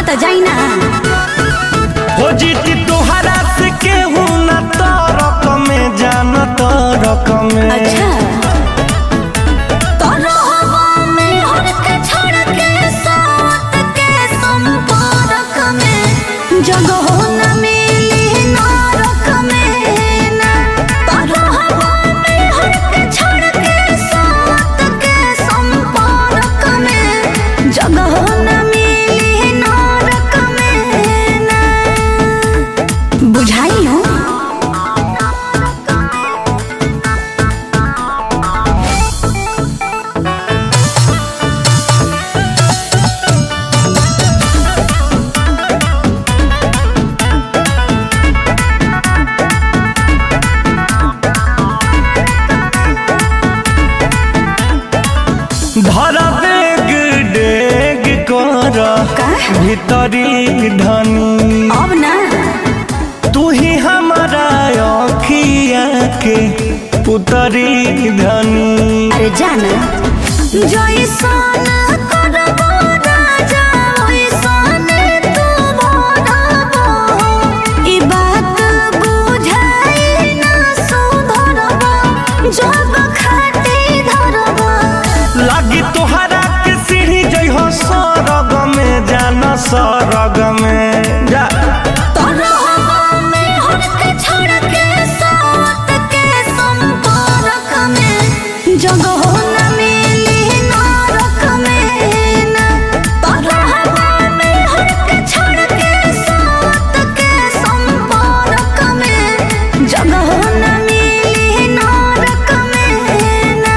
तो जाई ना हो जीती तोहरा से केहू ना तो रकम में जान तो रकम में। अच्छा तो रहबा में हर के छोड़ के साथ के संपर्क में जगह न मिली नरक में ना। तो रहबा में हर के छोड़ के साथ के संपर्क में जगह न मिली नरक में ना। बुझाई हो धरा बेग डेग कर भीतरी धनी अब ना तू ही हमारा अखिया के पुतरी धनी। अरे जाना जैसन करबो राजा वैसन तू भरबो। ई बात बुझाई ना सुधरबो जब खाती धरबो। लागी तोहरा के सीढ़ी जइहो सरग में जाना सरग में जा। तो रहबा में हर के छोड़ के साथ के संपर्क में जगह न मिली नरक में ना। तो रहबा में हर के छोड़ के साथ के संपर्क में जगह न मिली नरक में ना।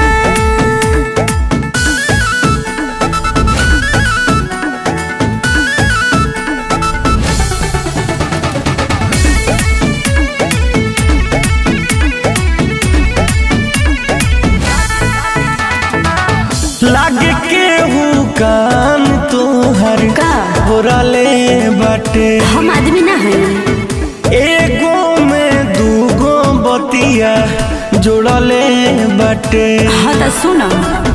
लागे केहू कान तोहर का बोरले बाटे। हम आदमी ना है एगो में दूगो बतिया जोड़ले बाटे। हाँ तो सुनो